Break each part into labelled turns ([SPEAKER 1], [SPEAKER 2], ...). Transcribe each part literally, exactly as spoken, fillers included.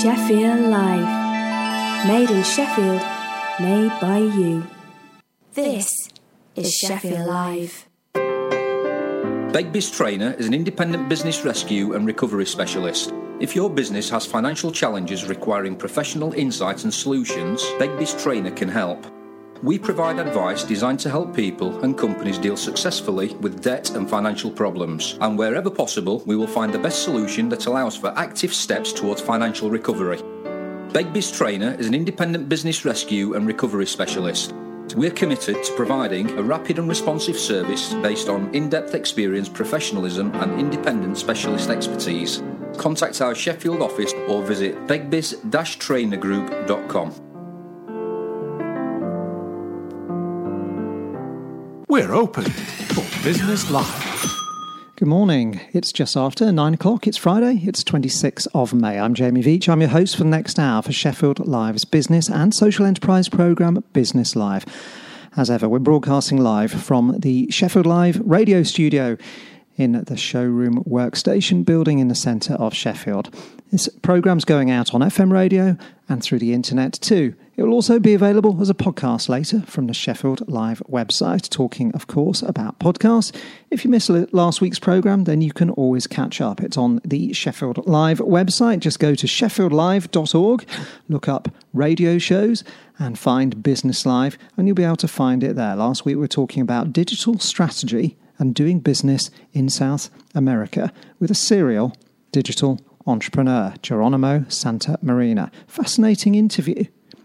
[SPEAKER 1] Sheffield Live. Made in Sheffield, made by you. This is Sheffield Live.
[SPEAKER 2] Begbie's Trainer is an independent business rescue and recovery specialist. If your business has financial challenges requiring professional insight and solutions, Begbie's Trainer can help. We provide advice designed to help people and companies deal successfully with debt and financial problems. And wherever possible, we will find the best solution that allows for active steps towards financial recovery. Begbie's Trainer is an independent business rescue and recovery specialist. We're committed to providing a rapid and responsive service based on in-depth experience, professionalism and independent specialist expertise. Contact our Sheffield office or visit begbies dash trainer group dot com.
[SPEAKER 3] We're open for Business Live.
[SPEAKER 4] Good morning. It's just after nine o'clock. It's Friday. It's twenty-sixth of May. I'm Jamie Veach. I'm your host for the next hour for Sheffield Live's business and social enterprise programme, Business Live. As ever, we're broadcasting live from the Sheffield Live radio studio in the showroom workstation building in the centre of Sheffield. This programme's going out on F M radio and through the internet too. It will also be available as a podcast later from the Sheffield Live website, talking, of course, about podcasts. If you missed last week's programme, then you can always catch up. It's on the Sheffield Live website. Just go to sheffield live dot org, look up radio shows and find Business Live, and you'll be able to find it there. Last week we were talking about digital strategy and doing business in South America with a serial digital entrepreneur, Geronimo Santa Marina. Fascinating interview.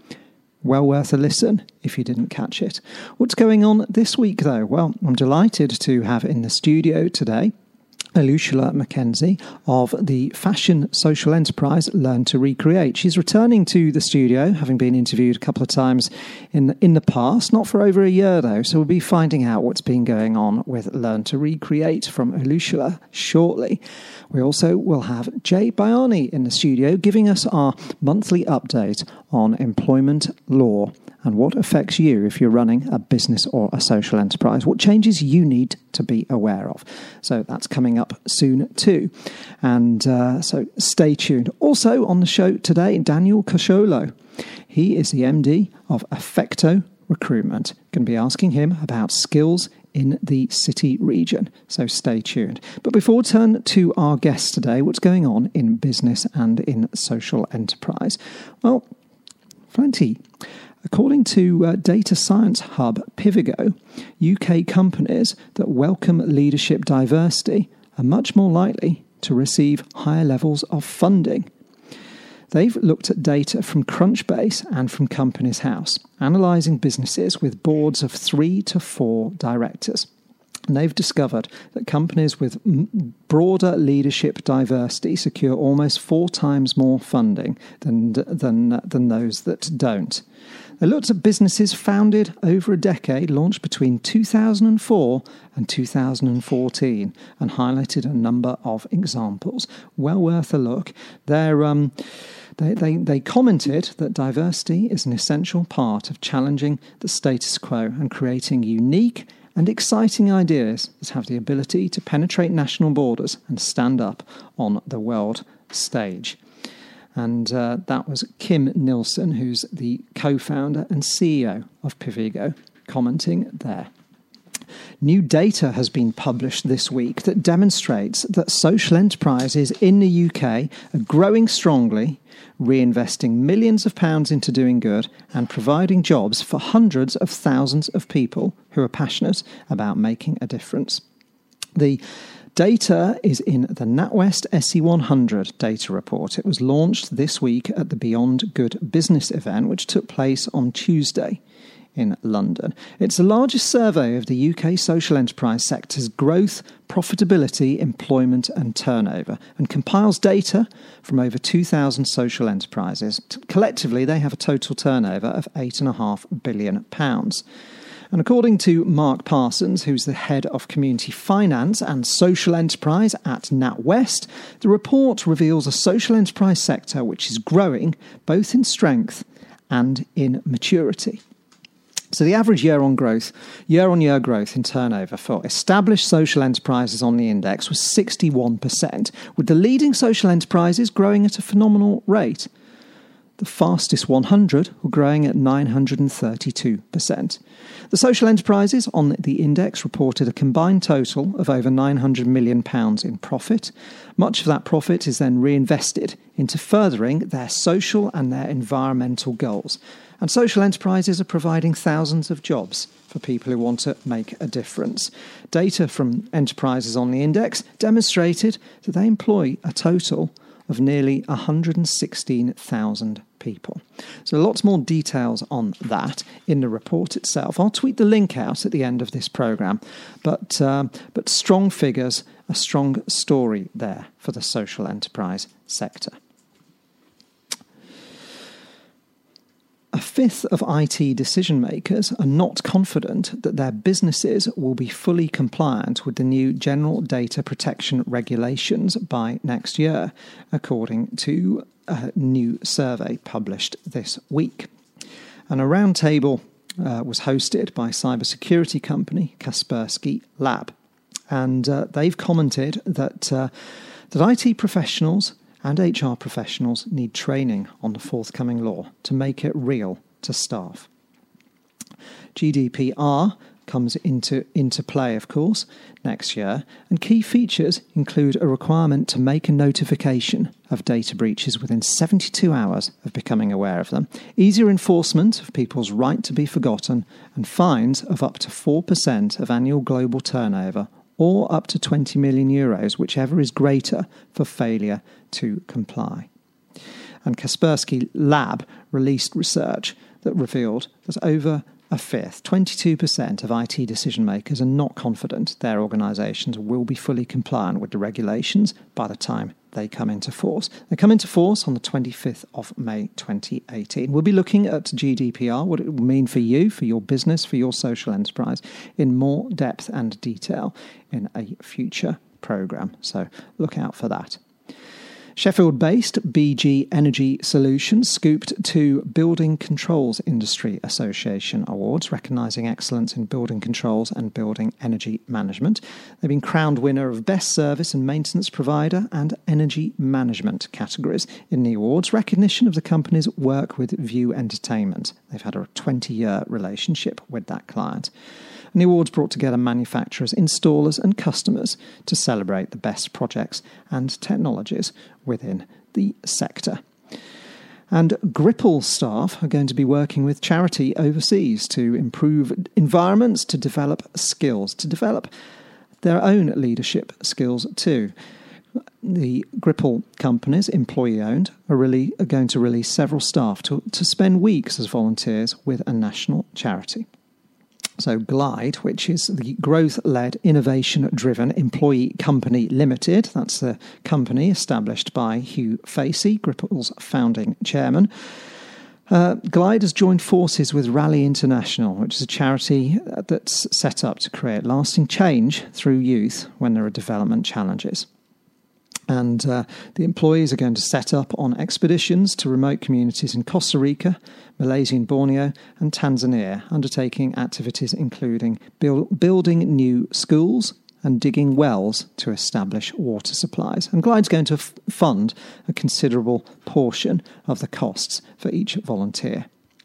[SPEAKER 4] Well worth a listen if you didn't catch it. What's going on this week, though? Well, I'm delighted to have in the studio today Alushila Mackenzie of the fashion social enterprise Learn to Recreate. She's returning to the studio, having been interviewed a couple of times in the, in the past, not for over a year though, so we'll be finding out what's been going on with Learn to Recreate from Alushila shortly. We also will have Jay Bayani in the studio giving us our monthly update on employment law and what affects you if you're running a business or a social enterprise, what changes you need to be aware of. So that's coming up soon too. And uh, so stay tuned. Also on the show today, Daniel Cosholo. He is the M D of Effecto Recruitment. Going to be asking him about skills in the city region. So stay tuned. But before we turn to our guests today, what's going on in business and in social enterprise? Well, plenty. According to uh, data science hub Pivigo, U K companies that welcome leadership diversity are much more likely to receive higher levels of funding. They've looked at data from Crunchbase and from Companies House, analysing businesses with boards of three to four directors. And they've discovered that companies with m- broader leadership diversity secure almost four times more funding than, than, than those that don't. They looked at businesses founded over a decade, launched between two thousand four and two thousand fourteen, and highlighted a number of examples. Well worth a look. They're, um, they, they, they commented that diversity is an essential part of challenging the status quo and creating unique and exciting ideas that have the ability to penetrate national borders and stand up on the world stage. And uh, that was Kim Nilsson, who's the co-founder and C E O of Pivigo, commenting there. New data has been published this week that demonstrates that social enterprises in the U K are growing strongly, reinvesting millions of pounds into doing good and providing jobs for hundreds of thousands of people who are passionate about making a difference. The data is in the NatWest S E one hundred data report. It was launched this week at the Beyond Good business event, which took place on Tuesday in London. It's the largest survey of the U K social enterprise sector's growth, profitability, employment and turnover, and compiles data from over two thousand social enterprises. Collectively, they have a total turnover of eight point five billion pounds. And according to Mark Parsons, who's the head of community finance and social enterprise at NatWest, the report reveals a social enterprise sector which is growing both in strength and in maturity. So the average year-on growth, year-on-year growth in turnover for established social enterprises on the index was sixty-one percent, with the leading social enterprises growing at a phenomenal rate. The fastest one hundred were growing at nine hundred thirty-two percent. The social enterprises on the index reported a combined total of over nine hundred million pounds in profit. Much of that profit is then reinvested into furthering their social and their environmental goals. And social enterprises are providing thousands of jobs for people who want to make a difference. Data from enterprises on the index demonstrated that they employ a total of nearly one hundred sixteen thousand people. So lots more details on that in the report itself. I'll tweet the link out at the end of this programme. But, um, but strong figures, a strong story there for the social enterprise sector. A fifth of I T decision makers are not confident that their businesses will be fully compliant with the new General Data Protection Regulations by next year, according to a new survey published this week. And a roundtable uh, was hosted by cybersecurity company Kaspersky Lab, and uh, they've commented that uh, that I T professionals and H R professionals need training on the forthcoming law to make it real to staff. G D P R comes into, into play, of course, next year, and key features include a requirement to make a notification of data breaches within seventy-two hours of becoming aware of them, easier enforcement of people's right to be forgotten, and fines of up to four percent of annual global turnover or up to twenty million euros, whichever is greater, for failure to comply. And Kaspersky Lab released research that revealed that over a fifth, twenty-two percent of I T decision makers are not confident their organisations will be fully compliant with the regulations by the time they come into force. They come into force on the twenty-fifth of May twenty eighteen. We'll be looking at G D P R, what it will mean for you, for your business, for your social enterprise, in more depth and detail in a future programme. So look out for that. Sheffield-based B G Energy Solutions scooped two Building Controls Industry Association awards, recognising excellence in building controls and building energy management. They've been crowned winner of Best Service and Maintenance Provider and Energy Management categories in the awards, recognition of the company's work with View Entertainment. They've had a twenty-year relationship with that client. And the awards brought together manufacturers, installers and customers to celebrate the best projects and technologies within the sector. And Gripple staff are going to be working with charity overseas to improve environments, to develop skills, to develop their own leadership skills too. The Gripple companies, employee-owned, are, really, are going to release several staff to, to spend weeks as volunteers with a national charity. So Glide, which is the growth-led, innovation-driven employee company limited, that's the company established by Hugh Facey, Gripple's founding chairman. Uh, Glide has joined forces with Rally International, which is a charity that's set up to create lasting change through youth when there are development challenges. And uh, the employees are going to set up on expeditions to remote communities in Costa Rica, Malaysia and Borneo, and Tanzania, undertaking activities including build, building new schools and digging wells to establish water supplies. And Glide's going to f- fund a considerable portion of the costs for each volunteer.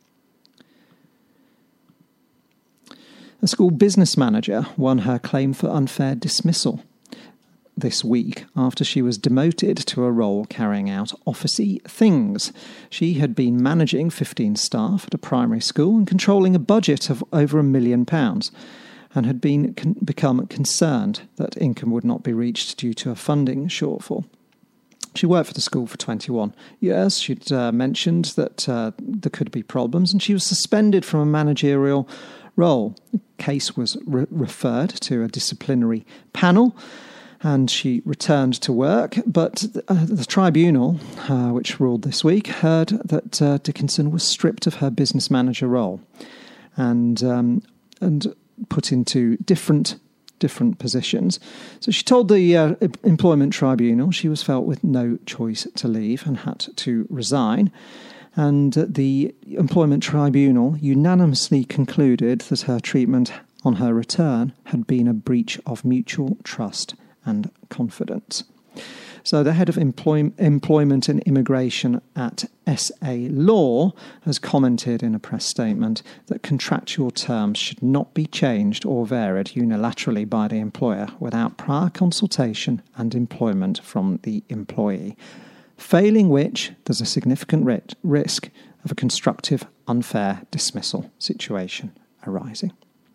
[SPEAKER 4] A school business manager won her claim for unfair dismissal this week after she was demoted to a role carrying out officey things. She had been managing fifteen staff at a primary school and controlling a budget of over a million pounds, and had been con- become concerned that income would not be reached due to a funding shortfall. She worked for the school for twenty-one years. She'd uh, mentioned that uh, there could be problems, and she was suspended from a managerial role. The case was re- referred to a disciplinary panel, and she returned to work, but uh, the tribunal, uh, which ruled this week, heard that uh, Dickinson was stripped of her business manager role and um, and put into different different positions. So she told the uh, employment tribunal she was felt with no choice to leave and had to resign. And uh, the employment tribunal unanimously concluded that her treatment on her return had been a breach of mutual trust and confidence. So the head of employ- employment and immigration at S A Law has commented in a press statement that contractual terms should not be changed or varied unilaterally by the employer without prior consultation and employment from the employee, failing which there's a significant ri- risk of a constructive unfair dismissal situation arising.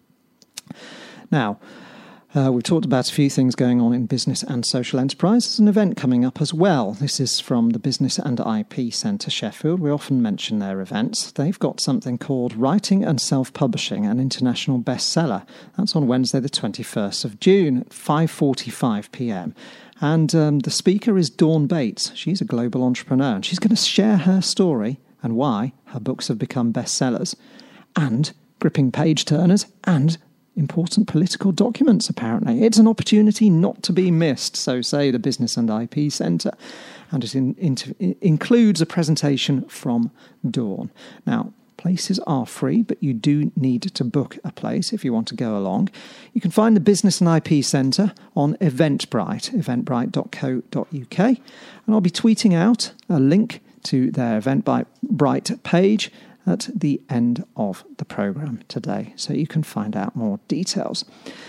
[SPEAKER 4] Now, Uh, we've talked about a few things going on in business and social enterprise. There's an event coming up as well. This is from the Business and I P Centre Sheffield. We often mention their events. They've got something called Writing and Self-Publishing, an International Bestseller. That's on Wednesday the twenty-first of June at five forty-five p.m. And um, the speaker is Dawn Bates. She's a global entrepreneur, and she's going to share her story and why her books have become bestsellers and gripping page-turners and important political documents, apparently. It's an opportunity not to be missed, so say the Business and I P Centre. And it in, in, it includes a presentation from Dawn. Now, places are free, but you do need to book a place if you want to go along. You can find the Business and I P Centre on Eventbrite, eventbrite dot co dot uk. And I'll be tweeting out a link to their Eventbrite page at the end of the programme today, so you can find out more details.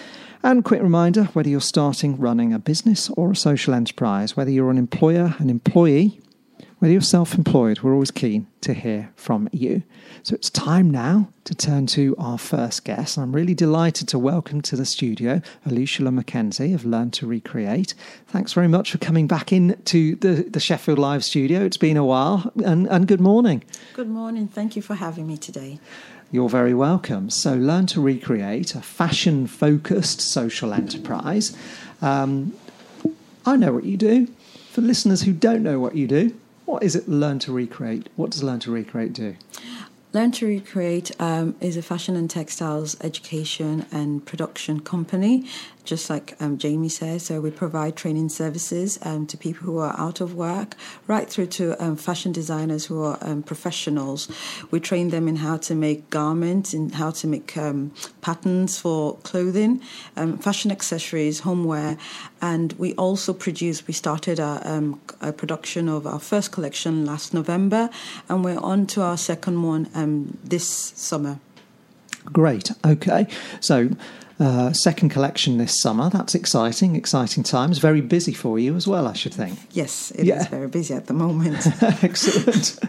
[SPEAKER 4] And quick reminder, whether you're starting, running a business or a social enterprise, whether you're an employer, an employee, whether you're self-employed, we're always keen to hear from you. So it's time now to turn to our first guest. And I'm really delighted to welcome to the studio Alushila Mackenzie of Learn to Recreate. Thanks very much for coming back in to the, the Sheffield Live studio. It's been a while, and, and good morning.
[SPEAKER 5] Good morning. Thank you for having me today.
[SPEAKER 4] You're very welcome. So Learn to Recreate, a fashion-focused social enterprise. Um, I know what you do. For listeners who don't know what you do, what is it Learn to Recreate? What does Learn to Recreate do?
[SPEAKER 5] Learn to Recreate um, is a fashion and textiles education and production company, just like um, Jamie says. So we provide training services um, to people who are out of work, right through to um, fashion designers who are um, professionals. We train them in how to make garments, in how to make um, patterns for clothing, um, fashion accessories, homeware, and we also produce, we started a, um, a production of our first collection last November, and we're on to our second one um, this summer.
[SPEAKER 4] Great. Okay. So uh, second collection this summer. That's exciting. Exciting times. Very busy for you as well, I should think.
[SPEAKER 5] Yes, it
[SPEAKER 4] yeah.
[SPEAKER 5] is very busy at the moment.
[SPEAKER 4] Excellent.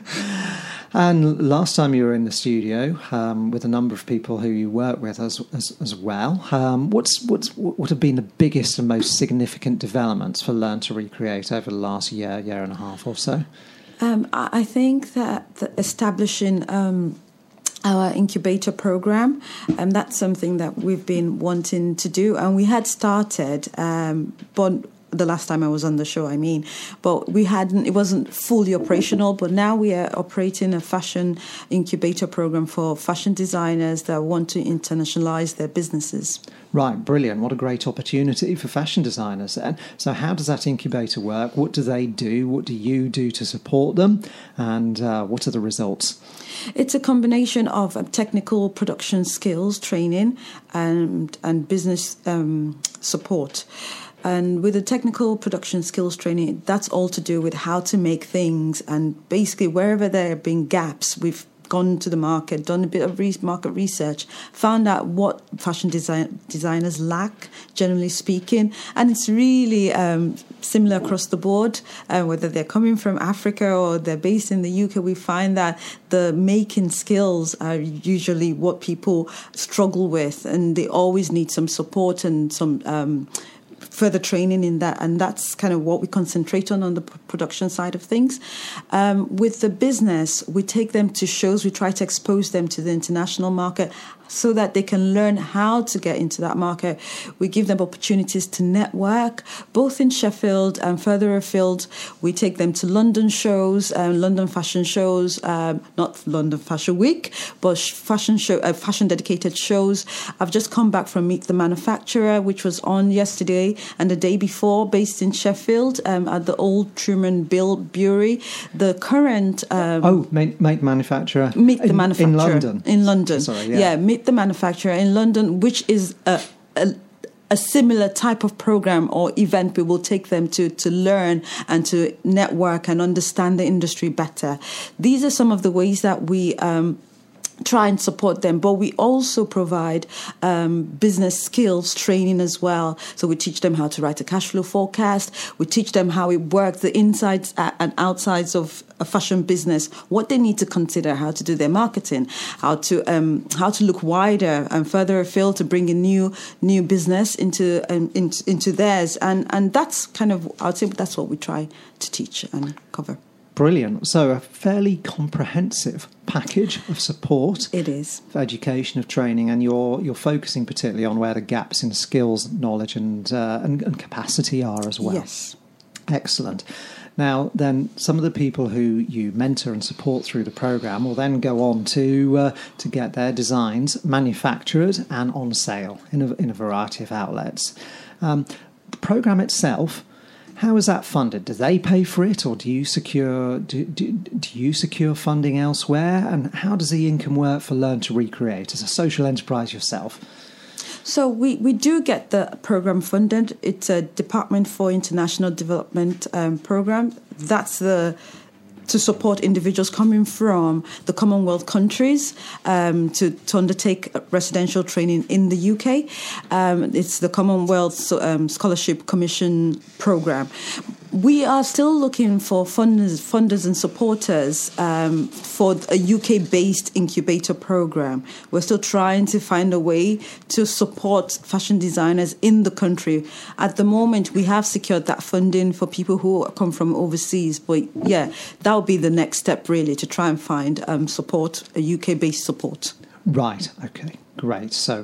[SPEAKER 4] And last time you were in the studio um, with a number of people who you work with as as, as well. Um, what's what's what have been the biggest and most significant developments for Learn to Recreate over the last year, year and a half or so?
[SPEAKER 5] Um, I think that the establishing um, our incubator program, and um, that's something that we've been wanting to do, and we had started, um, but the last time I was on the show, I mean, but we hadn't, it wasn't fully operational, but now we are operating a fashion incubator program for fashion designers that want to internationalize their businesses.
[SPEAKER 4] Right, brilliant. What a great opportunity for fashion designers then. So how does that incubator work? What do they do? What do you do to support them? And uh, what are the results?
[SPEAKER 5] It's a combination of uh, technical production skills, training, and, and business um, support. And with the technical production skills training, that's all to do with how to make things. And basically, wherever there have been gaps, we've gone to the market, done a bit of re- market research, found out what fashion design- designers lack, generally speaking. And it's really um, similar across the board, uh, whether they're coming from Africa or they're based in the U K. We find that the making skills are usually what people struggle with, and they always need some support and some Um, further training in that, and that's kind of what we concentrate on on the p- production side of things. Um, with the business, we take them to shows, we try to expose them to the international market so that they can learn how to get into that market. We give them opportunities to network, both in Sheffield and further afield. We take them to London shows, um, London fashion shows, um, not London Fashion Week, but fashion show, uh, fashion dedicated shows. I've just come back from Meet the Manufacturer, which was on yesterday and the day before, based in Sheffield um, at the old Truman Bill Brewery. The current um,
[SPEAKER 4] oh, Meet, Meet Manufacturer,
[SPEAKER 5] Meet the
[SPEAKER 4] in,
[SPEAKER 5] Manufacturer
[SPEAKER 4] in London.
[SPEAKER 5] In London,
[SPEAKER 4] Sorry, yeah.
[SPEAKER 5] yeah, Meet the Manufacturer in London, which is a, a a similar type of program or event, we will take them to, to learn and to network and understand the industry better. These are some of the ways that we um, try and support them, but we also provide um, business skills training as well. So we teach them how to write a cash flow forecast. We teach them how it works, the insides and outsides of a fashion business, what they need to consider, how to do their marketing, how to um, how to look wider and further afield to bring a new new business into um, into, into theirs, and and that's kind of, I would say that's what we try to teach and cover.
[SPEAKER 4] Brilliant. So a fairly comprehensive package of support.
[SPEAKER 5] It is.
[SPEAKER 4] For education, of training, and you're you're focusing particularly on where the gaps in skills, knowledge and, uh, and, and capacity are as well.
[SPEAKER 5] Yes.
[SPEAKER 4] Excellent. Now, then, some of the people who you mentor and support through the programme will then go on to uh, to get their designs manufactured and on sale in a, in a variety of outlets. Um, the programme itself, how is that funded? Do they pay for it, or do you secure do, do, do you secure funding elsewhere? And how does the income work for Learn to Recreate as a social enterprise yourself?
[SPEAKER 5] So we, we do get the program funded. It's a Department for International Development um, program. That's the to support individuals coming from the Commonwealth countries um, to, to undertake residential training in the U K. Um, it's the Commonwealth um, Scholarship Commission program. We are still looking for funders, funders and supporters um, for a U K-based incubator program. We're still trying to find a way to support fashion designers in the country. At the moment, we have secured that funding for people who come from overseas. But yeah, that would be the next step, really, to try and find um, support, a U K-based support.
[SPEAKER 4] Right. Okay. Great. So,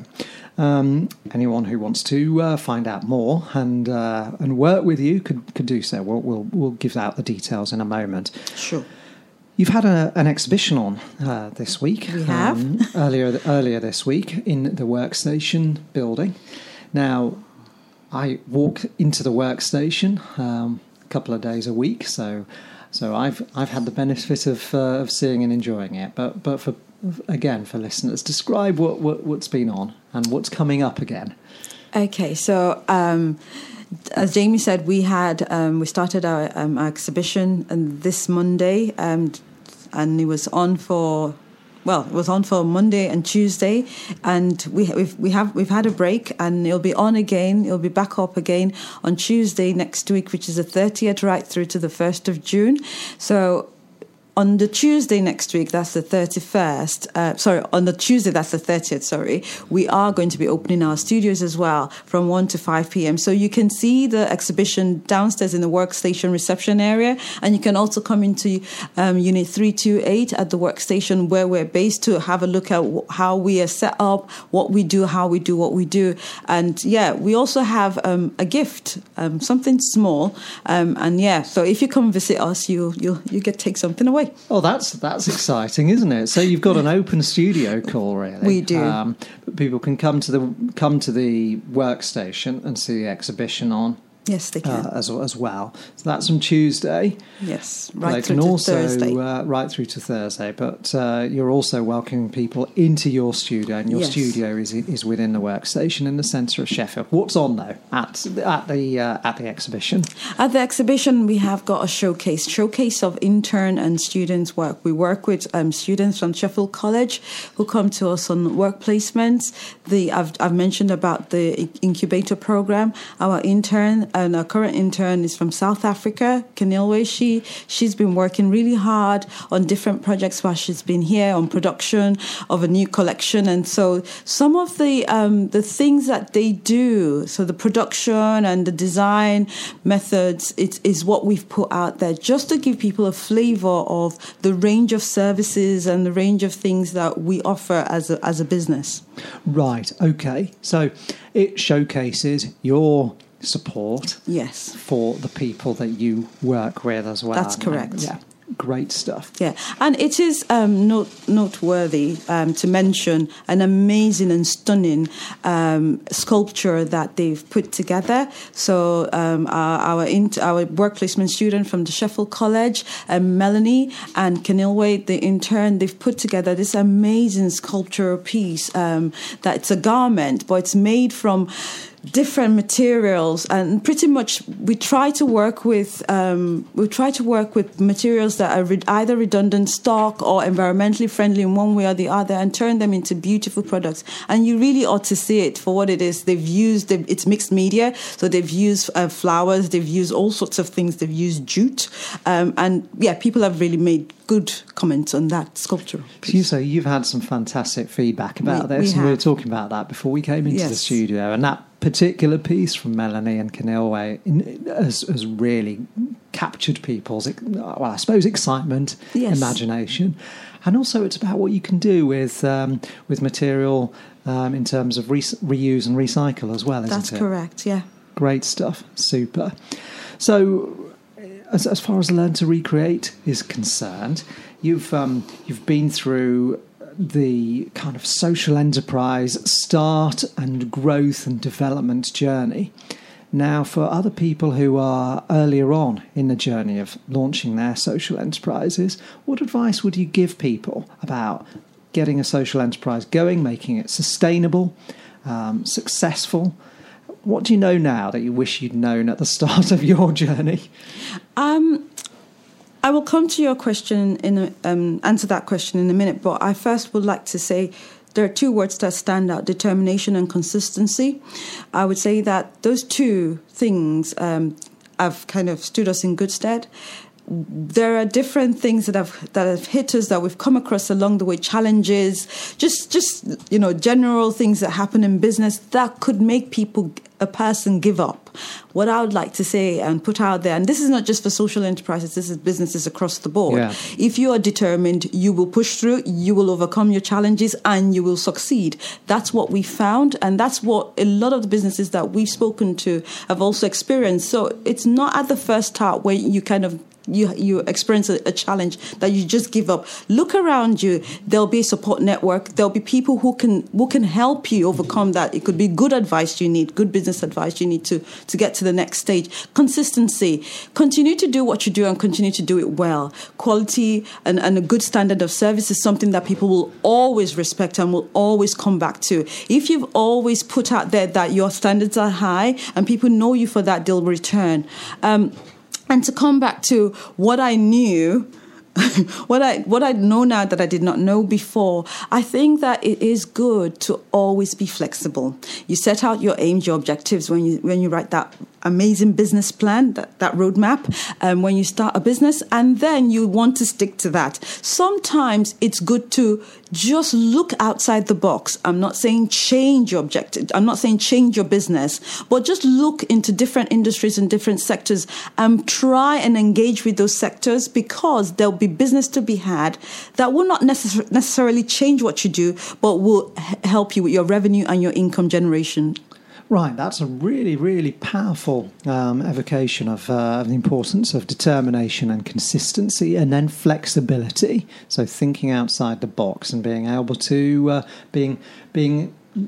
[SPEAKER 4] um, anyone who wants to uh, find out more and uh, and work with you could could do so. We'll we'll we'll give out the details in a moment.
[SPEAKER 5] Sure.
[SPEAKER 4] You've had a, an exhibition on uh, this week.
[SPEAKER 5] We have
[SPEAKER 4] um, earlier earlier this week in the Workstation building. Now, I walk into the Workstation um, a couple of days a week, so so I've I've had the benefit of uh, of seeing and enjoying it. But but for Again, for listeners, describe what, what, what's been on and what's coming up again.
[SPEAKER 5] Okay, so um, as Jamie said, we had um, we started our, um, our exhibition and this Monday, um, and it was on for well, it was on for Monday and Tuesday, and we we've, we have we've had a break, and it'll be on again. It'll be back up again on Tuesday next week, which is the thirtieth, right through to the first of June. So. On the Tuesday next week, that's the thirty-first, uh, sorry, on the Tuesday, that's the thirtieth, sorry, we are going to be opening our studios as well from one to five p.m. So you can see the exhibition downstairs in the Workstation reception area, and you can also come into um, Unit three two eight at the Workstation where we're based to have a look at w- how we are set up, what we do, how we do what we do. And yeah, we also have um, a gift, um, something small. Um, and yeah, so if you come visit us, you you you get take something away.
[SPEAKER 4] Oh, that's that's exciting, isn't it? So you've got an open studio call, really.
[SPEAKER 5] We do.
[SPEAKER 4] Um, people can come to the come to the Workstation and see the exhibition on.
[SPEAKER 5] Yes, they can
[SPEAKER 4] uh, as as well. So that's on Tuesday.
[SPEAKER 5] Yes, right
[SPEAKER 4] they
[SPEAKER 5] through
[SPEAKER 4] can
[SPEAKER 5] to
[SPEAKER 4] also,
[SPEAKER 5] Thursday.
[SPEAKER 4] Uh, right through to Thursday. But uh, you're also welcoming people into your studio, and your
[SPEAKER 5] Yes.
[SPEAKER 4] studio is is within the Workstation in the centre of Sheffield. What's on though at at the uh, at the exhibition?
[SPEAKER 5] At the exhibition, we have got a showcase, showcase of intern and students' work. We work with um, students from Sheffield College who come to us on work placements. The I've, I've mentioned about the incubator program. Our intern and our current intern is from South Africa, Kenilwe. She she's been working really hard on different projects while she's been here on production of a new collection, and so some of the um, the things that they do, so the production and the design methods, it is what we've put out there just to give people a flavour of the range of services and the range of things that we offer as a, as a business.
[SPEAKER 4] Right. Okay. So it showcases your support.
[SPEAKER 5] Yes.
[SPEAKER 4] For the people that you work with as well.
[SPEAKER 5] That's correct.
[SPEAKER 4] Yeah. Great stuff.
[SPEAKER 5] Yeah, and it is um, note, noteworthy um, to mention an amazing and stunning um, sculpture that they've put together. So um, our our, int- our work placement student from the Sheffield College, um, Melanie and Kenilwe, the intern, they've put together this amazing sculpture piece um, that it's a garment, but it's made from different materials, and pretty much we try to work with um, we try to work with materials that are re- either redundant stock or environmentally friendly in one way or the other, and turn them into beautiful products. And you really ought to see it for what it is. They've used they've, it's mixed media, so they've used uh, flowers, they've used all sorts of things, they've used jute, um, and yeah, people have really made good comments on that sculpture.
[SPEAKER 4] So you say you've had some fantastic feedback about
[SPEAKER 5] we,
[SPEAKER 4] this,
[SPEAKER 5] we
[SPEAKER 4] and we were
[SPEAKER 5] have.
[SPEAKER 4] talking about that before we came into
[SPEAKER 5] yes.
[SPEAKER 4] the studio, and that particular piece from Melanie and Kenilwe has, has really captured people's, well, I suppose, excitement,
[SPEAKER 5] yes.
[SPEAKER 4] imagination, and also it's about what you can do with um, with material um, in terms of re- reuse and recycle as well, isn't
[SPEAKER 5] That's
[SPEAKER 4] it?
[SPEAKER 5] That's correct, yeah.
[SPEAKER 4] Great stuff, super. So, as, as far as Learn to Recreate is concerned, you've um, you've been through the kind of social enterprise start and growth and development journey. Now, for other people who are earlier on in the journey of launching their social enterprises, what advice would you give people about getting a social enterprise going, making it sustainable, um, successful? What do you know now that you wish you'd known at the start of your journey? Um,
[SPEAKER 5] I will come to your question in a, um, answer that question in a minute, but I first would like to say there are two words that stand out: determination and consistency. I would say that those two things um, have kind of stood us in good stead. There are different things that have that have hit us that we've come across along the way, challenges, just just you know general things that happen in business that could make people a person give up. What I would like to say and put out there, and this is not just for social enterprises, this is businesses across the board.
[SPEAKER 4] Yeah.
[SPEAKER 5] If you are determined, you will push through, you will overcome your challenges, and you will succeed. That's what we found, and that's what a lot of the businesses that we've spoken to have also experienced. So it's not at the first start where you kind of You you experience a, a challenge that you just give up. Look around you. There'll be a support network. There'll be people who can who can help you overcome that. It could be good advice you need, good business advice you need to, to get to the next stage. Consistency. Continue to do what you do and continue to do it well. Quality and, and a good standard of service is something that people will always respect and will always come back to. If you've always put out there that your standards are high and people know you for that, they'll return. Um, And to come back to what I knew, what I what I know now that I did not know before, I think that it is good to always be flexible. You set out your aims, your objectives when you when you write that amazing business plan, that, that roadmap, um, when you start a business, and then you want to stick to that. Sometimes it's good to just look outside the box. I'm not saying change your objective. I'm not saying change your business, but just look into different industries and different sectors and try and engage with those sectors, because there'll be business to be had that will not necess- necessarily change what you do, but will h- help you with your revenue and your income generation.
[SPEAKER 4] Right, that's a really, really powerful um, evocation of, uh, of the importance of determination and consistency, and then flexibility. So thinking outside the box and being able to, uh, being, being,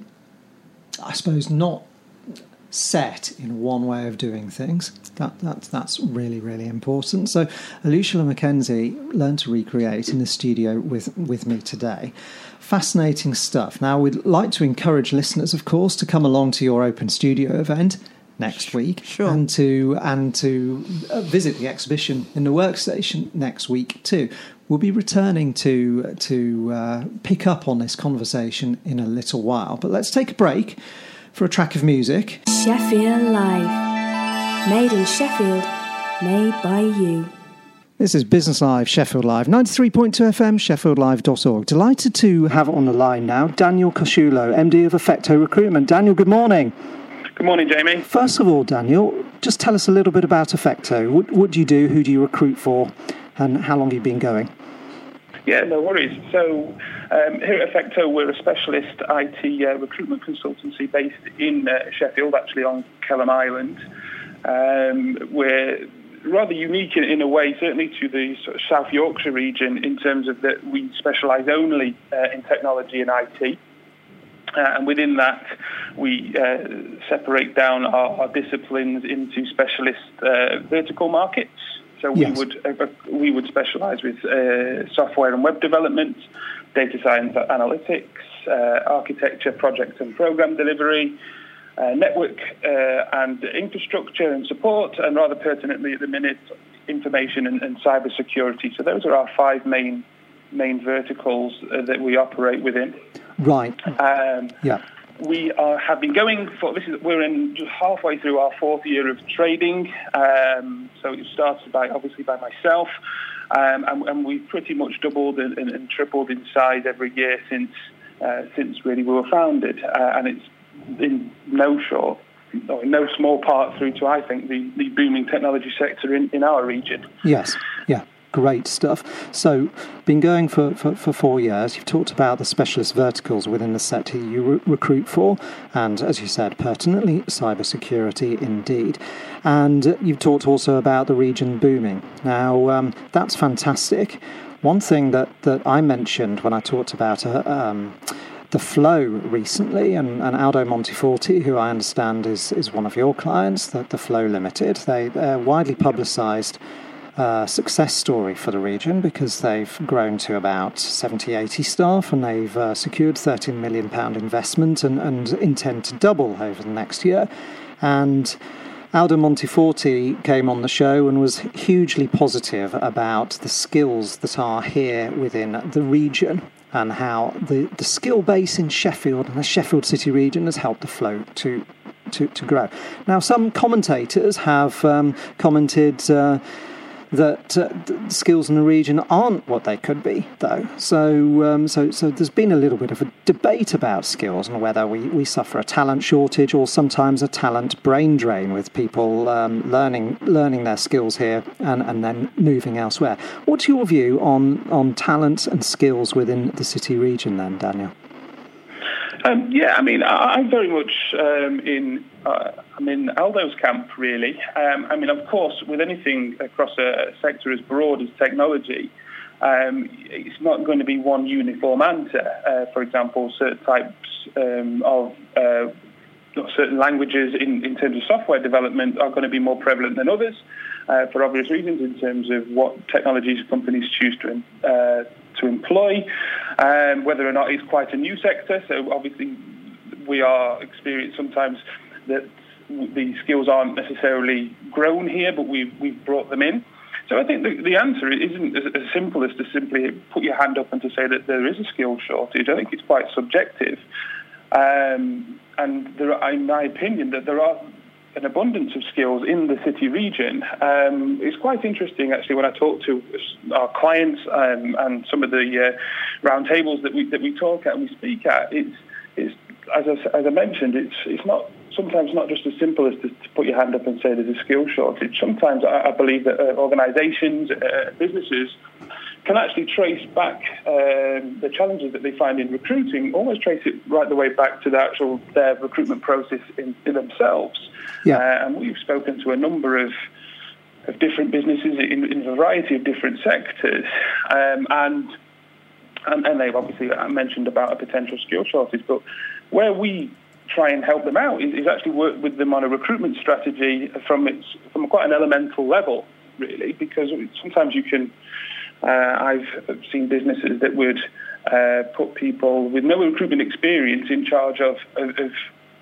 [SPEAKER 4] I suppose, not set in one way of doing things. That, that that's really, really important. So Alushila Mackenzie Learn to Recreate in the studio with, with me today. Fascinating stuff. Now, we'd like to encourage listeners, of course, to come along to your Open Studio event next week,
[SPEAKER 5] sure.
[SPEAKER 4] and to and to visit the exhibition in the workstation next week too. We'll be returning to to uh, pick up on this conversation in a little while, but let's take a break for a track of music.
[SPEAKER 1] Sheffield Live. Made in Sheffield, made by you.
[SPEAKER 4] This is Business Live, Sheffield Live, ninety-three point two F M, sheffield live dot org. Delighted to have on the line now Daniel Kosciulo, M D of Effecto Recruitment. Daniel, good morning.
[SPEAKER 6] Good morning, Jamie.
[SPEAKER 4] First of all, Daniel, just tell us a little bit about Effecto. What, what do you do, who do you recruit for, and how long have you been going?
[SPEAKER 6] Yeah, no worries. So um, here at Effecto, we're a specialist I T uh, recruitment consultancy based in uh, Sheffield, actually on Kelham Island. Um, we're rather unique in, in a way, certainly to the sort of South Yorkshire region, in terms of that we specialise only uh, in technology and I T. Uh, and within that, we uh, separate down our, our disciplines into specialist uh, vertical markets. So we yes. would uh, we would specialise with uh, software and web development, data science, analytics, uh, architecture, project and program delivery, uh, network uh, and infrastructure and support, and rather pertinently at the minute, information and, and cyber security. So those are our five main main verticals uh, that we operate within.
[SPEAKER 4] Right.
[SPEAKER 6] Um,
[SPEAKER 4] yeah.
[SPEAKER 6] We are, have been going for, this is, we're in just halfway through our fourth year of trading. Um, so it started by, obviously by myself, um, and, and we've pretty much doubled and, and, and tripled in size every year since, uh, since really we were founded. Uh, and it's in no short, or in no small part through to, I think, the, the booming technology sector in, in our region.
[SPEAKER 4] Yes, yeah. Great stuff. So, been going for, for, for four years. You've talked about the specialist verticals within the sector you re- recruit for, and as you said, pertinently, cybersecurity indeed. And you've talked also about the region booming. Now, um, that's fantastic. One thing that, that I mentioned when I talked about uh, um, the flow recently, and, and Aldo Monteforti, who I understand is, is one of your clients, the, the Flow Limited, they, they're widely publicised Uh, success story for the region because they've grown to about seventy, eighty staff, and they've uh, secured thirteen million pounds investment and, and intend to double over the next year. And Aldo Monteforti came on the show and was hugely positive about the skills that are here within the region and how the, the skill base in Sheffield and the Sheffield City region has helped the flow to to, to grow. Now, some commentators have um, commented uh, that uh, the skills in the region aren't what they could be, though. So, um, so, so there's been a little bit of a debate about skills and whether we, we suffer a talent shortage or sometimes a talent brain drain with people um, learning learning their skills here and, and then moving elsewhere. What's your view on on talent and skills within the city region, then, Daniel?
[SPEAKER 6] Um, yeah, I mean, I, I'm very much um, in. Uh, I'm in Aldo's camp, really. Um, I mean, of course, with anything across a sector as broad as technology, um, it's not going to be one uniform answer. Uh, for example, certain types um, of uh, certain languages in, in terms of software development are going to be more prevalent than others, uh, for obvious reasons in terms of what technologies companies choose to uh, to employ, um, whether or not it's quite a new sector. So obviously we are experienced sometimes that the skills aren't necessarily grown here, but we've, we've brought them in. So I think the, the answer isn't as, as simple as to simply put your hand up and to say that there is a skill shortage. I think it's quite subjective. Um, and there are, in my opinion, that there are an abundance of skills in the city region. Um, it's quite interesting, actually, when I talk to our clients um, and some of the uh, round tables that we that we talk at and we speak at. It's, it's as I, as I mentioned, it's it's not sometimes not just as simple as to, to put your hand up and say there's a skill shortage. Sometimes I, I believe that uh, organisations, uh, businesses, can actually trace back um, the challenges that they find in recruiting, almost trace it right the way back to the actual their recruitment process in, in themselves. Yeah. Uh, and we've spoken to a number of of different businesses in, in a variety of different sectors, um, and, and and they've obviously mentioned about a potential skill shortage. But where we try and help them out is, is actually work with them on a recruitment strategy from its from quite an elemental level, really, because sometimes you can. Uh, I've seen businesses that would uh, put people with no recruitment experience in charge of, of, of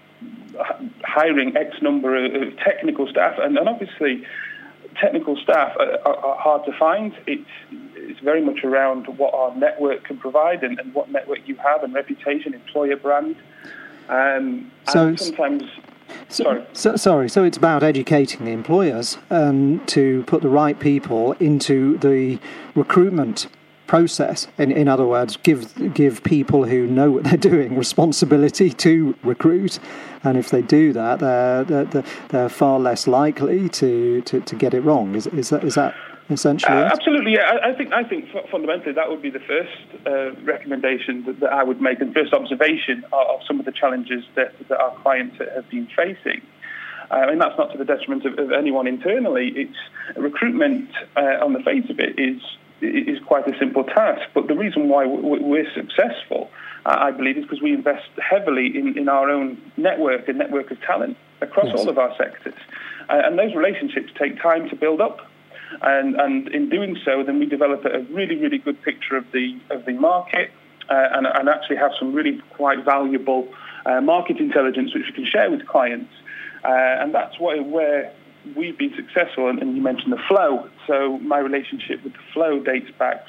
[SPEAKER 6] hiring X number of technical staff, and, and obviously technical staff are, are hard to find. It's, it's very much around what our network can provide and, and what network you have and reputation, employer brand. Um,
[SPEAKER 4] so
[SPEAKER 6] and sometimes...
[SPEAKER 4] So,
[SPEAKER 6] sorry.
[SPEAKER 4] So, sorry, so it's about educating the employers um, to put the right people into the recruitment process. In, in other words, give give people who know what they're doing responsibility to recruit. And if they do that, they're, they're, they're far less likely to, to, to get it wrong. Is, is that is that essentially
[SPEAKER 6] uh,
[SPEAKER 4] it?
[SPEAKER 6] Absolutely, yeah. I, I think I think fundamentally that would be the first uh, recommendation that, that I would make, and first observation of, of some of the challenges that, that our clients have been facing. Uh, and that's not to the detriment of, of anyone internally. It's recruitment uh, on the face of it is is quite a simple task. But the reason why we're successful, uh, I believe, is because we invest heavily in, in our own network, a network of talent across yes. all of our sectors. Uh, and those relationships take time to build up. And, and in doing so, then we develop a really, really good picture of the of the market, uh, and, and actually have some really quite valuable uh, market intelligence which we can share with clients. Uh, and that's what, where we've been successful. And, and you mentioned the flow. So my relationship with the flow dates back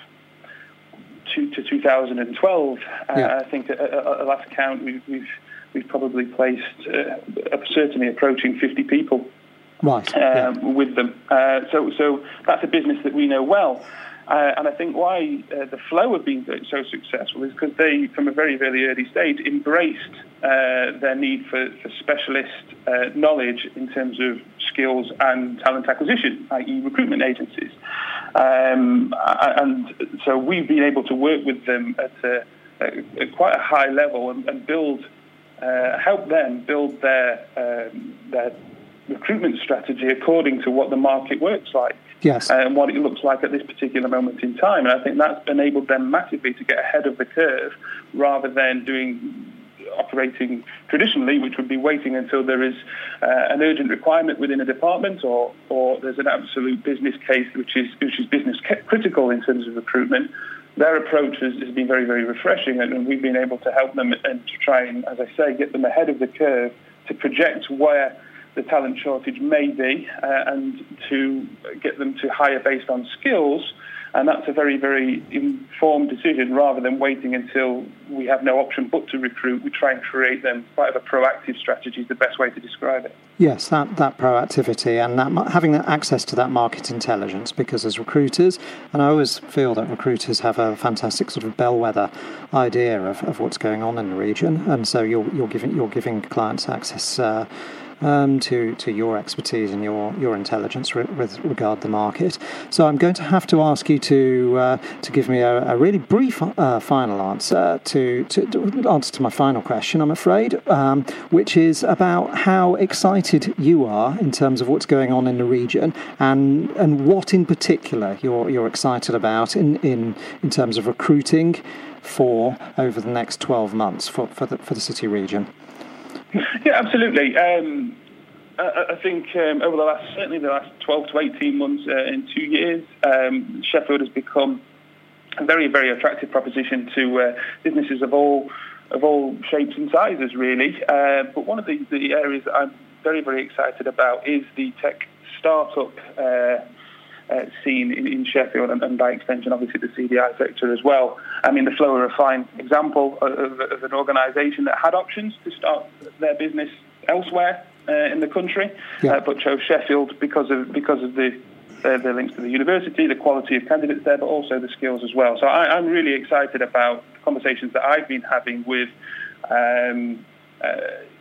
[SPEAKER 6] to, to two thousand twelve. Uh,
[SPEAKER 4] yeah.
[SPEAKER 6] I think at, at last count we've, we've, we've probably placed uh, certainly approaching fifty people.
[SPEAKER 4] Right.
[SPEAKER 6] Um,
[SPEAKER 4] yeah.
[SPEAKER 6] with them. Uh, so, so that's a business that we know well. Uh, and I think why uh, the flow have been so successful is because they, from a very, very early stage, embraced uh, their need for, for specialist uh, knowledge in terms of skills and talent acquisition, that is recruitment agencies. Um, and so we've been able to work with them at, a, at quite a high level and, and build, uh, help them build their um, their recruitment strategy according to what the market works like.
[SPEAKER 4] Yes.
[SPEAKER 6] And what it looks like at this particular moment in time. And I think that's enabled them massively to get ahead of the curve rather than doing operating traditionally, which would be waiting until there is uh, an urgent requirement within a department or, or there's an absolute business case which is, which is business critical in terms of recruitment. Their approach has, has been very, very refreshing, and, and we've been able to help them and to try and, as I say, get them ahead of the curve to project where the talent shortage may be, uh, and to get them to hire based on skills. And that's a very, very informed decision rather than waiting until we have no option but to recruit. We try and create them. Quite a proactive strategy is the best way to describe it.
[SPEAKER 4] Yes, that, that proactivity and that having that access to that market intelligence, because as recruiters, and I always feel that recruiters have a fantastic sort of bellwether idea of, of what's going on in the region, and so you're, you're giving you're giving clients access uh, Um, to, to your expertise and your, your intelligence re- with regard to the market. So I'm going to have to ask you to uh, to give me a, a really brief uh, final answer to, to, to answer to my final question, I'm afraid, um, which is about how excited you are in terms of what's going on in the region, and and what in particular you're you're excited about in, in, in terms of recruiting for over the next twelve months for, for the for the city region.
[SPEAKER 6] Yeah, absolutely. Um, I, I think um, over the last, certainly the last twelve to eighteen months, uh, in two years, um, Sheffield has become a very, very attractive proposition to uh, businesses of all of all shapes and sizes, really. Uh, but one of the, the areas that I'm very, very excited about is the tech startup uh, uh, scene in, in Sheffield, and, and by extension, obviously, the C D I sector as well. I mean, the Flow are a fine example of, of an organisation that had options to start their business elsewhere uh, in the country, yeah. uh, but chose Sheffield because of because of the uh, the links to the university, the quality of candidates there, but also the skills as well. So I, I'm really excited about the conversations that I've been having with um, uh,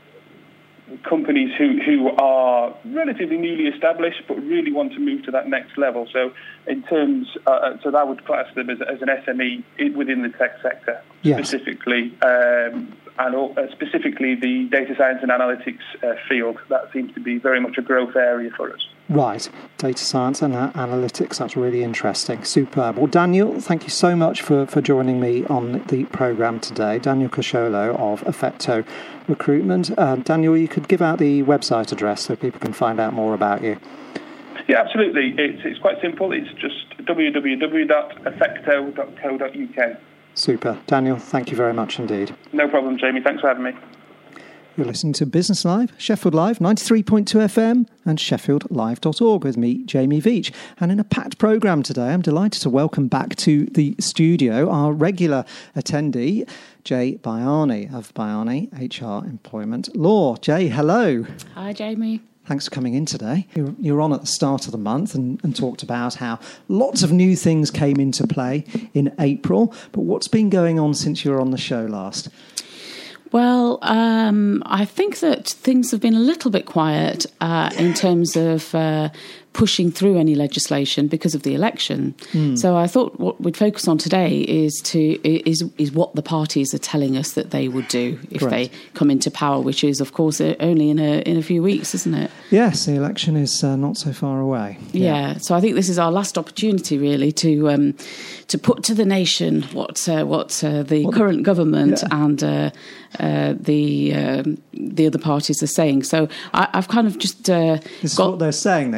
[SPEAKER 6] companies who, who are relatively newly established but really want to move to that next level. So in terms, uh, so I would class them as, as an S M E within the tech sector, yes. specifically, um, and uh, specifically the data science and analytics uh, field. That seems to be very much a growth area for us.
[SPEAKER 4] Right, data science and uh, analytics, that's really interesting. Superb. Well, Daniel, thank you so much for, for joining me on the programme today. Daniel Cocholo of Effecto Recruitment. Uh, Daniel, you could give out the website address so people can find out more about you.
[SPEAKER 6] Yeah, absolutely. It's, it's quite simple. It's just w w w dot effecto dot co dot u k.
[SPEAKER 4] Super. Daniel, thank you very much indeed.
[SPEAKER 6] No problem, Jamie. Thanks for having me.
[SPEAKER 4] You're listening to Business Live, Sheffield Live, ninety-three point two F M and sheffield live dot org with me, Jamie Veach. And in a packed programme today, I'm delighted to welcome back to the studio our regular attendee, Jay Bayani of Bayani H R Employment Law. Jay, hello.
[SPEAKER 7] Hi, Jamie.
[SPEAKER 4] Thanks for coming in today. You're, you're on at the start of the month and, and talked about how lots of new things came into play in April. But what's been going on since you were on the show last?
[SPEAKER 7] Well, um, I think that things have been a little bit quiet uh, in terms of uh, pushing through any legislation because of the election. Mm. So I thought what we'd focus on today is to is is what the parties are telling us that they would do if Correct. They come into power, which is, of course, only in a in a few weeks, isn't it?
[SPEAKER 4] Yes, the election is uh, not so far away.
[SPEAKER 7] Yeah. yeah, so I think this is our last opportunity, really, to um, to put to the nation what uh, what uh, the what current the, government yeah. and uh, uh, the um, the other parties are saying. So I, I've kind of just uh,
[SPEAKER 4] this
[SPEAKER 7] got,
[SPEAKER 4] is what they're saying they would do.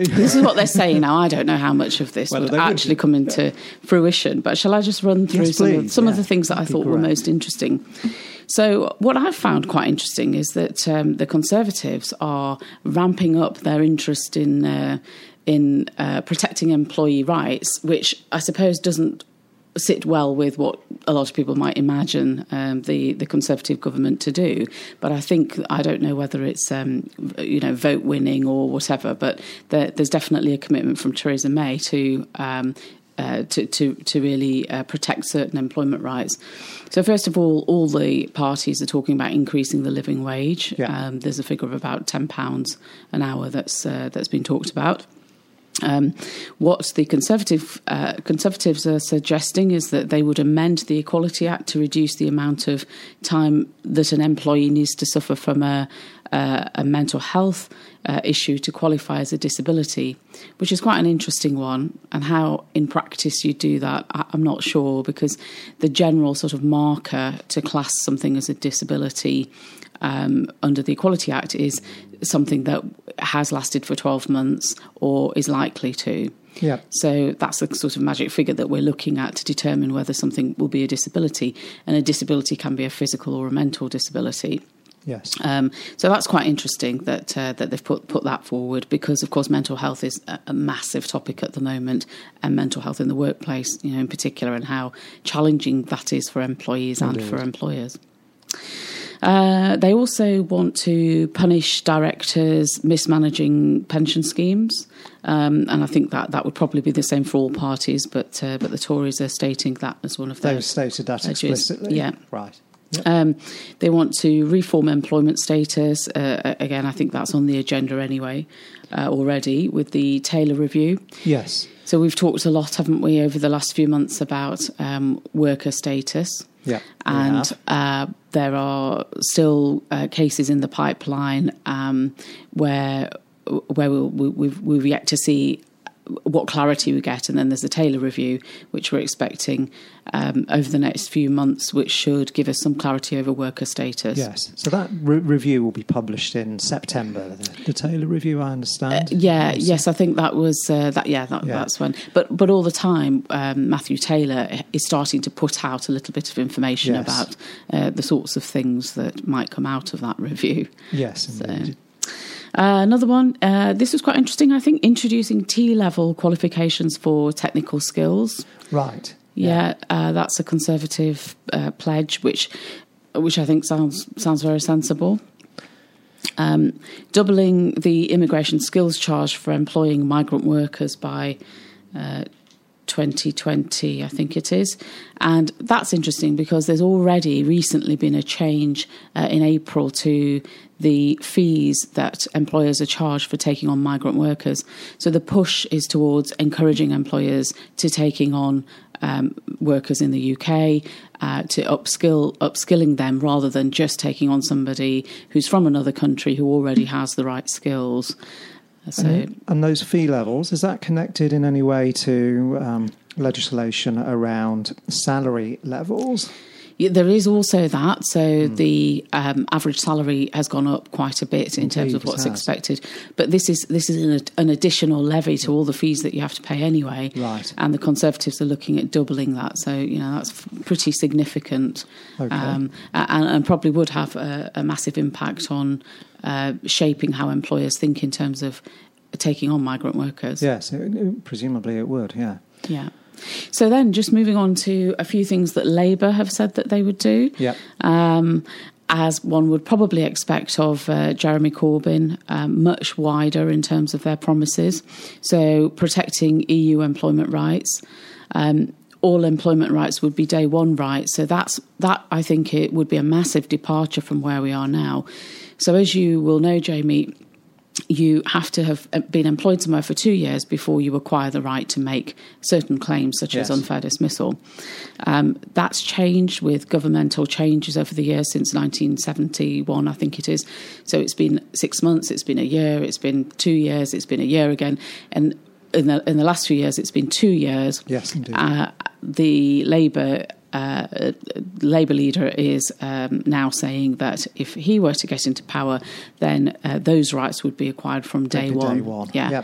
[SPEAKER 7] This is what they're saying now. I don't know how much of this
[SPEAKER 4] well,
[SPEAKER 7] would actually would, come into yeah. fruition, but shall I just run through
[SPEAKER 4] yes,
[SPEAKER 7] some,
[SPEAKER 4] please,
[SPEAKER 7] of, some
[SPEAKER 4] yeah.
[SPEAKER 7] of the things that I thought were most interesting? So what I've found quite interesting is that um, the Conservatives are ramping up their interest in uh, in uh, protecting employee rights, which I suppose doesn't sit well with what a lot of people might imagine um, the the Conservative government to do. But I think, I don't know whether it's um, you know vote winning or whatever, but there, there's definitely a commitment from Theresa May to um, uh, to, to to really uh, protect certain employment rights. So first of all, all the parties are talking about increasing the living wage.
[SPEAKER 4] Yeah.
[SPEAKER 7] Um, there's a figure of about ten pounds an hour that's uh, that's been talked about. Um, what the Conservative uh, Conservatives are suggesting is that they would amend the Equality Act to reduce the amount of time that an employee needs to suffer from a, a, a mental health uh, issue to qualify as a disability, which is quite an interesting one. And how in practice you do that, I, I'm not sure, because the general sort of marker to class something as a disability Um, under the Equality Act is something that has lasted for twelve months or is likely to.
[SPEAKER 4] Yeah.
[SPEAKER 7] So that's the sort of magic figure that we're looking at to determine whether something will be a disability. And a disability can be a physical or a mental disability.
[SPEAKER 4] Yes.
[SPEAKER 7] Um, so that's quite interesting that uh, that they've put put that forward, because, of course, mental health is a, a massive topic at the moment, and mental health in the workplace, you know, in particular, and how challenging that is for employees Indeed. and for employers. Uh, they also want to punish directors mismanaging pension schemes, um, and I think that that would probably be the same for all parties. But uh, but the Tories are stating that as one of their
[SPEAKER 4] They've stated that
[SPEAKER 7] edges.
[SPEAKER 4] explicitly.
[SPEAKER 7] Yeah,
[SPEAKER 4] right. Yep.
[SPEAKER 7] Um, they want to reform employment status. Uh, again, I think that's on the agenda anyway uh, already with the Taylor Review.
[SPEAKER 4] Yes.
[SPEAKER 7] So we've talked a lot, haven't we, over the last few months about um, worker status.
[SPEAKER 4] Yeah,
[SPEAKER 7] and uh, there are still uh, cases in the pipeline um, where where we'll, we, we've we've yet to see what clarity we get, and then there's the Taylor Review, which we're expecting um, over the next few months, which should give us some clarity over worker status.
[SPEAKER 4] Yes, so that re- review will be published in September. The, the Taylor Review, I understand.
[SPEAKER 7] Uh, yeah,
[SPEAKER 4] yes.
[SPEAKER 7] yes, I think that was uh, that. Yeah, that,
[SPEAKER 4] yeah,
[SPEAKER 7] that's when. But but all the time, um, Matthew Taylor is starting to put out a little bit of information
[SPEAKER 4] yes.
[SPEAKER 7] about uh, the sorts of things that might come out of that review.
[SPEAKER 4] Yes, indeed.
[SPEAKER 7] So, Uh, another one, uh, this was quite interesting, I think, introducing T-level qualifications for technical skills.
[SPEAKER 4] Right.
[SPEAKER 7] Yeah,
[SPEAKER 4] yeah.
[SPEAKER 7] Uh, that's a Conservative uh, pledge, which which I think sounds sounds very sensible. Um, doubling the immigration skills charge for employing migrant workers by uh, twenty twenty, I think it is. And that's interesting because there's already recently been a change uh, in April to the fees that employers are charged for taking on migrant workers. So the push is towards encouraging employers to taking on um, workers in the U K, uh, to upskill upskilling them rather than just taking on somebody who's from another country who already has the right skills. So,
[SPEAKER 4] and, and those fee levels, is that connected in any way to um, legislation around salary levels?
[SPEAKER 7] Yeah, there is also that. So mm. the um, average salary has gone up quite a bit in
[SPEAKER 4] Indeed,
[SPEAKER 7] terms of what's
[SPEAKER 4] has.
[SPEAKER 7] expected. But this is this is an, an additional levy to all the fees that you have to pay anyway.
[SPEAKER 4] Right.
[SPEAKER 7] And the Conservatives are looking at doubling that. So, you know, that's pretty significant.
[SPEAKER 4] Okay.
[SPEAKER 7] Um, and, and probably would have a, a massive impact on uh, shaping how employers think in terms of taking on migrant workers.
[SPEAKER 4] Yes, it, it, presumably it would, yeah.
[SPEAKER 7] Yeah. So then just moving on to a few things that Labour have said that they would do.
[SPEAKER 4] Yeah.
[SPEAKER 7] Um, as one would probably expect of uh, Jeremy Corbyn, um, much wider in terms of their promises. So protecting E U employment rights. Um, all employment rights would be day one rights. So that's that, I think it would be a massive departure from where we are now. So as you will know, Jamie, you have to have been employed somewhere for two years before you acquire the right to make certain claims, such
[SPEAKER 4] yes.
[SPEAKER 7] as unfair dismissal. Um, that's changed with governmental changes over the years since nineteen seventy-one, I think it is. So it's been six months, it's been a year, it's been two years, it's been a year again. And in the, in the last few years, it's been two years.
[SPEAKER 4] Yes, indeed.
[SPEAKER 7] Uh, the Labour... Uh, Labour leader is um, now saying that if he were to get into power, then uh, those rights would be acquired from day one.
[SPEAKER 4] Day one.
[SPEAKER 7] Yeah.
[SPEAKER 4] Yep.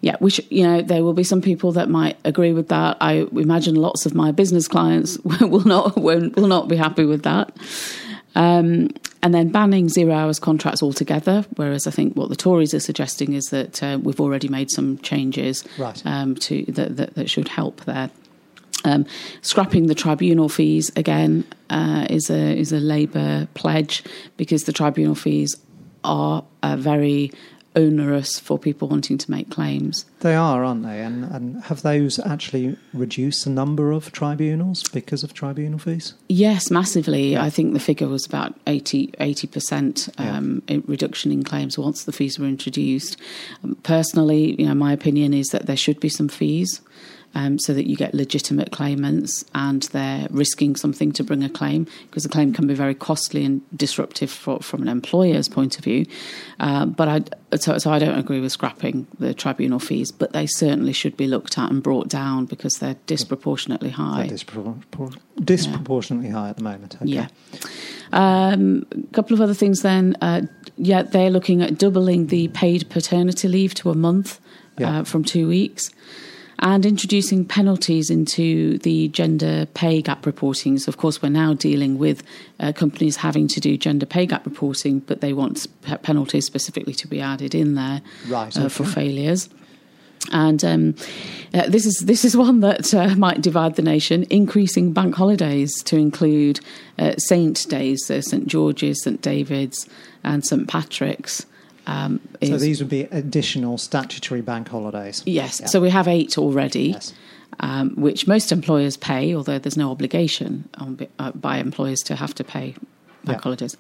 [SPEAKER 7] Yeah, which, you know, there will be some people that might agree with that. I imagine lots of my business clients will not won't, will not be happy with that. Um, and then banning zero hours contracts altogether, whereas I think what the Tories are suggesting is that uh, we've already made some changes
[SPEAKER 4] right.
[SPEAKER 7] um, to that, that, that should help there. Um, scrapping the tribunal fees again uh, is a is a Labour pledge, because the tribunal fees are uh, very onerous for people wanting to make claims.
[SPEAKER 4] They are, aren't they? And, and have those actually reduced the number of tribunals because of tribunal fees?
[SPEAKER 7] Yes, massively.
[SPEAKER 4] Yeah.
[SPEAKER 7] I think the figure was about eighty percent um,
[SPEAKER 4] yeah.
[SPEAKER 7] in reduction in claims once the fees were introduced. Um, personally, you know, my opinion is that there should be some fees. Um, so that you get legitimate claimants and they're risking something to bring a claim, because the claim can be very costly and disruptive for, from an employer's point of view. Uh, but I, so, so I don't agree with scrapping the tribunal fees, but they certainly should be looked at and brought down because they're disproportionately high.
[SPEAKER 4] They're dispropor- disproportionately yeah. high at the moment. Okay.
[SPEAKER 7] Yeah. Um, a couple of other things then. Uh, yeah, they're looking at doubling the paid paternity leave to a month
[SPEAKER 4] yeah.
[SPEAKER 7] uh, from two weeks. And introducing penalties into the gender pay gap reporting. So, of course, we're now dealing with uh, companies having to do gender pay gap reporting, but they want p- penalties specifically to be added in there
[SPEAKER 4] right,
[SPEAKER 7] uh,
[SPEAKER 4] okay.
[SPEAKER 7] for failures. And um, uh, this is this is one that uh, might divide the nation. Increasing bank holidays to include uh, saint days, so Saint George's, Saint David's, and Saint Patrick's. Um, is,
[SPEAKER 4] so these would be additional statutory bank holidays?
[SPEAKER 7] Yes.
[SPEAKER 4] Yeah.
[SPEAKER 7] So we have eight already,
[SPEAKER 4] yes.
[SPEAKER 7] um, which most employers pay, although there's no obligation on, uh, by employers to have to pay bank
[SPEAKER 4] yeah.
[SPEAKER 7] holidays.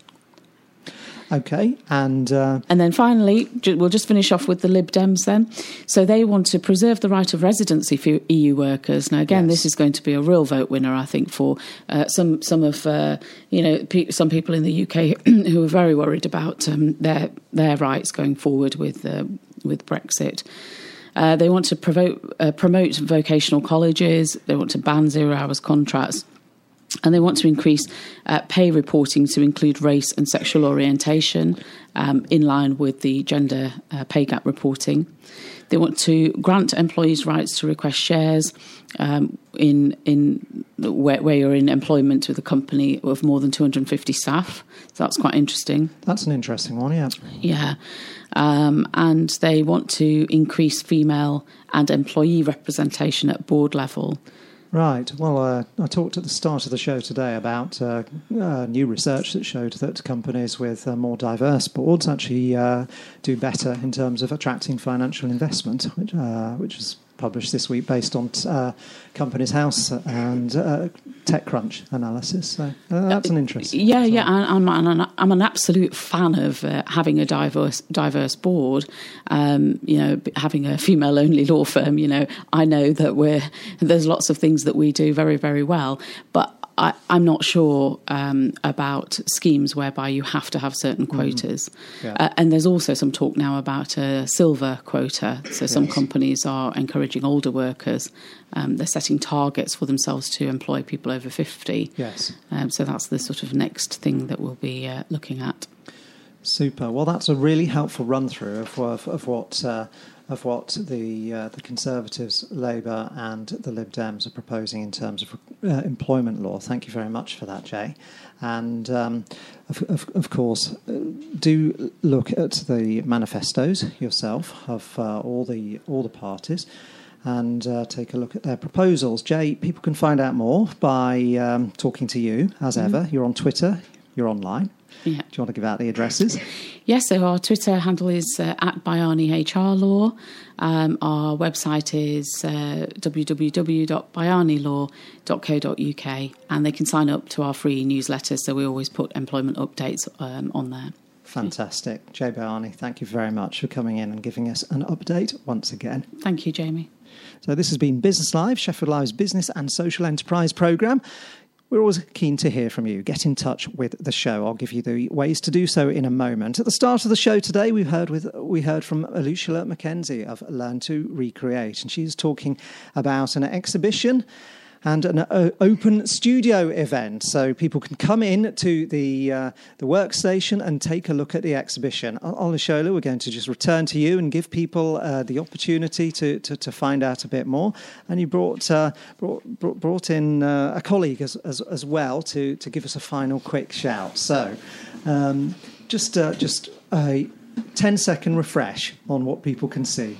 [SPEAKER 4] Okay, and... Uh,
[SPEAKER 7] and then finally, we'll just finish off with the Lib Dems then. So they want to preserve the right of residency for E U workers. Now, again,
[SPEAKER 4] yes.
[SPEAKER 7] this is going to be a real vote winner, I think, for uh, some some of, uh, you know, pe- some people in the U K who are very worried about um, their their rights going forward with, uh, with Brexit. Uh, they want to provoke, uh, promote vocational colleges. They want to ban zero hours contracts. And they want to increase uh, pay reporting to include race and sexual orientation, um, in line with the gender uh, pay gap reporting. They want to grant employees rights to request shares um, in in where, where you're in employment with a company of more than two hundred fifty staff. So that's quite interesting.
[SPEAKER 4] That's an interesting one, yeah.
[SPEAKER 7] Yeah. Um, and they want to increase female and employee representation at board level.
[SPEAKER 4] Right. Well, uh, I talked at the start of the show today about uh, uh, new research that showed that companies with uh, more diverse boards actually uh, do better in terms of attracting financial investment, which, uh, which was published this week based on uh, Companies House and uh, TechCrunch analysis. So uh, that's an interesting.
[SPEAKER 7] Yeah,
[SPEAKER 4] one.
[SPEAKER 7] yeah. I'm, I'm, an, I'm an absolute fan of uh, having a diverse diverse board. Um, you know, having a female-only law firm. You know, I know that we're there's lots of things that we do very, very well, but I, I'm not sure um, about schemes whereby you have to have certain quotas. Mm-hmm. Yeah. Uh, and there's also some talk now about a silver quota. So some yes. companies are encouraging older workers. Um, they're setting targets for themselves to employ people over fifty.
[SPEAKER 4] Yes.
[SPEAKER 7] Um, so that's the sort of next thing that we'll be uh, looking at.
[SPEAKER 4] Super. Well, that's a really helpful run through of, of, of what uh, of what the uh, the Conservatives, Labour, and the Lib Dems are proposing in terms of uh, employment law. Thank you very much for that, Jay. And um, of, of, of course, uh, do look at the manifestos yourself of uh, all the all the parties. And uh, take a look at their proposals. Jay, people can find out more by um, talking to you, as mm-hmm. ever. You're on Twitter, you're online.
[SPEAKER 7] Yeah. Do
[SPEAKER 4] you want to give out the addresses?
[SPEAKER 7] Yes, so our Twitter handle is uh, at Biani H R Law. Um, our website is uh, w w w dot biani law dot co dot u k, and they can sign up to our free newsletter, so we always put employment updates um, on there.
[SPEAKER 4] Fantastic. Jay Biani, thank you very much for coming in and giving us an update once again.
[SPEAKER 7] Thank you, Jamie.
[SPEAKER 4] So this has been Business Live, Sheffield Live's business and social enterprise programme. We're always keen to hear from you. Get in touch with the show. I'll give you the ways to do so in a moment. At the start of the show today, we heard with we heard from Lucilla McKenzie of Learn to Recreate, and she's talking about an exhibition and an uh, open studio event, so people can come in to the uh, the workstation and take a look at the exhibition. Olusola, we're going to just return to you and give people uh, the opportunity to, to, to find out a bit more. And you brought uh, brought, brought brought in uh, a colleague as, as as well to to give us a final quick shout. So, um, just uh, just a ten second refresh on what people can see.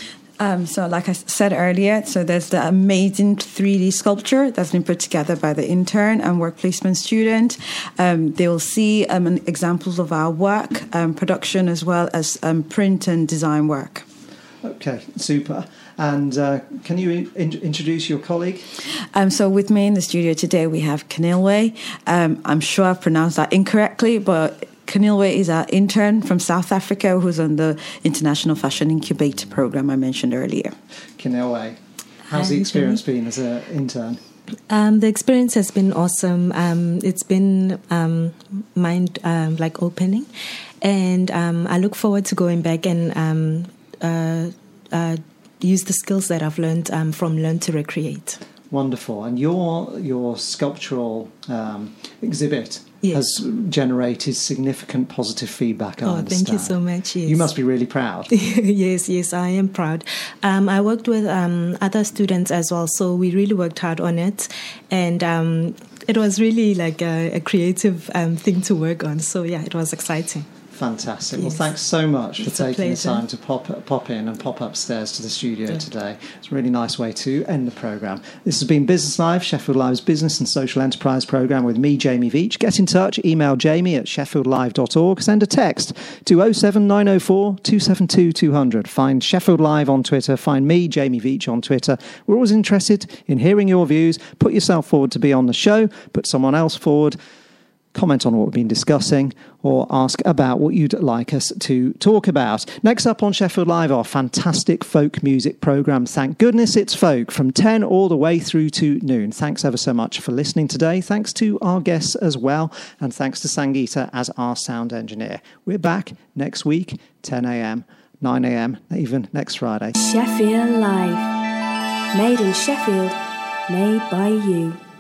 [SPEAKER 5] Um, so like I said earlier, so there's the amazing three D sculpture that's been put together by the intern and work placement student. Um, they will see um, examples of our work, um, production, as well as um, print and design work.
[SPEAKER 4] Okay, super. And uh, can you in- introduce your colleague?
[SPEAKER 5] Um, so with me in the studio today, we have Kenilwe. Um, I'm sure I've pronounced that incorrectly, but Kenilwe is our intern from South Africa who's on the International Fashion Incubator program I mentioned earlier.
[SPEAKER 4] Kenilwe, how's
[SPEAKER 8] Hi,
[SPEAKER 4] the experience
[SPEAKER 8] Jenny.
[SPEAKER 4] been as an intern?
[SPEAKER 8] Um, the experience has been awesome. Um, it's been um, mind um, like opening, and um, I look forward to going back and um, uh, uh, use the skills that I've learned um, from Learn to Recreate.
[SPEAKER 4] Wonderful. And your your sculptural um, exhibit
[SPEAKER 8] Yes.
[SPEAKER 4] has generated significant positive feedback, I
[SPEAKER 8] Oh,
[SPEAKER 4] understand.
[SPEAKER 8] thank you so much. Yes.
[SPEAKER 4] You must be really proud.
[SPEAKER 8] yes, yes, I am proud. Um, I worked with um, other students as well, so we really worked hard on it, and um, it was really like a, a creative um, thing to work on. So yeah, it was exciting.
[SPEAKER 4] Fantastic.
[SPEAKER 8] Yes.
[SPEAKER 4] Well, thanks so much for
[SPEAKER 8] It's a
[SPEAKER 4] taking the
[SPEAKER 8] pleasure.
[SPEAKER 4] time to pop pop in and pop upstairs to the studio
[SPEAKER 8] Yeah.
[SPEAKER 4] today. It's a really nice way to end the programme. This has been Business Live, Sheffield Live's business and social enterprise programme with me, Jamie Veach. Get in touch, email jamie at sheffield live dot org, send a text to oh seven nine oh four two seven two two hundred. Find Sheffield Live on Twitter, find me, Jamie Veach, on Twitter. We're always interested in hearing your views. Put yourself forward to be on the show, put someone else forward. Comment on what we've been discussing, or ask about what you'd like us to talk about. Next up on Sheffield Live, our fantastic folk music programme. Thank goodness it's folk, from ten all the way through to noon. Thanks ever so much for listening today. Thanks to our guests as well, and thanks to Sangeeta as our sound engineer. We're back next week, ten a.m, nine a.m, even next Friday.
[SPEAKER 1] Sheffield Live. Made in Sheffield, made by you.